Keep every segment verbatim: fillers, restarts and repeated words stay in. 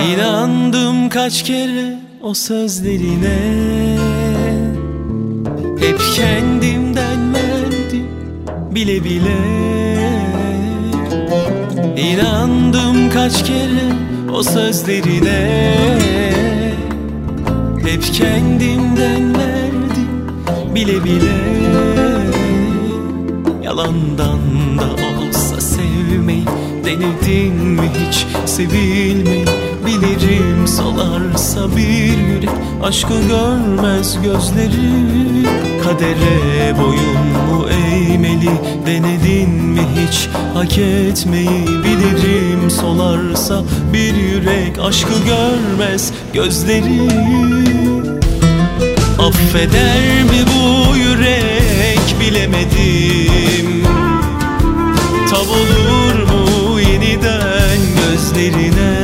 İnandım kaç kere o sözlerine, hep kendimden verdim bile bile. İnandım kaç kere o sözlerine, hep kendimden verdim bile bile. Yalandan da olsa sevmeyi denedin mi hiç, sevilmeyi? Bilirim solarsa bir yürek aşkı görmez gözleri. Kadere boyun mu eğmeli, denedin mi hiç hak etmeyi? Bilirim solarsa bir yürek aşkı görmez gözleri. Affeder mi bu yürek bilemedim. Tav olur mu yeniden gözlerine?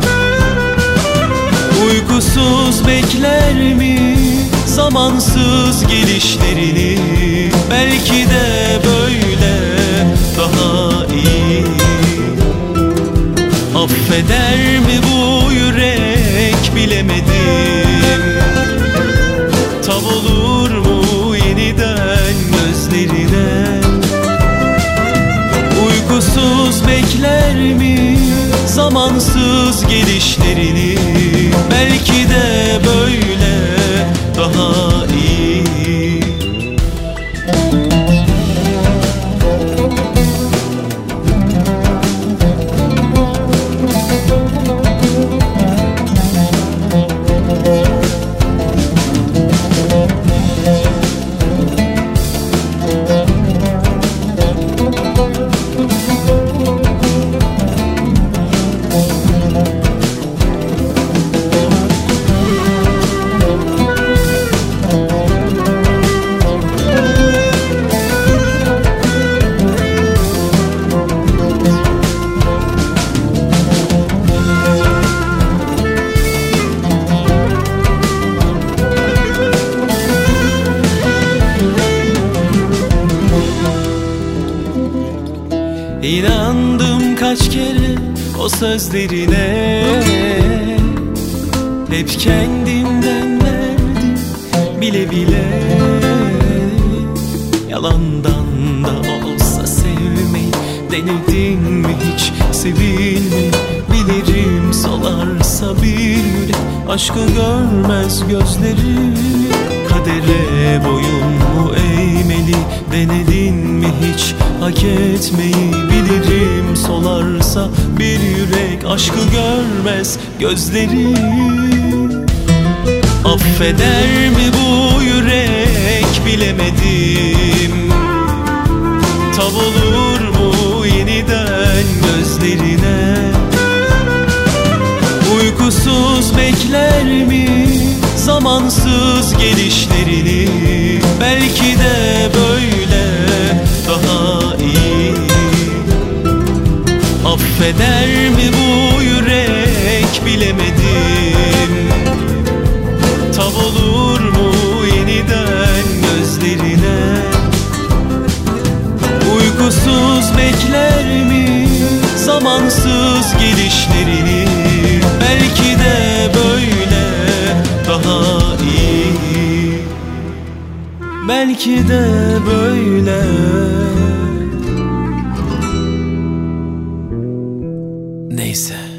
Uykusuz bekler mi zamansız gelişlerini? Belki de böyle daha iyi. Affeder mi bu yürek bilemedim. Tav olur mu yeniden gözlerine? Uykusuz bekler mi zamansız gelişlerini? Belki de böyle daha iyi. İnandım kaç kere o sözlerine, hep kendimden verdim bile bile. Yalandan da olsa sevmeyi denedin mi hiç, sevilmeyi? Bilirim solarsa bir yürek aşkı görmez gözleri. Kadere boyun mu eğmeli, denedin mi hiç hak etmeyi? Bilirim solarsa bir yürek aşkı görmez gözleri. Affeder mi bu yürek bilemedim. Tav olur mu yeniden gözlerine? Uykusuz bekler mi zamansız gelişlerini? Belki de böyle daha iyi. Affeder mi bu yürek bilemedim. Tav olur mu yeniden gözlerine? Uykusuz bekler mi zamansız gelişlerini? Belki de böyle daha iyi. Belki de böyle. Neyse.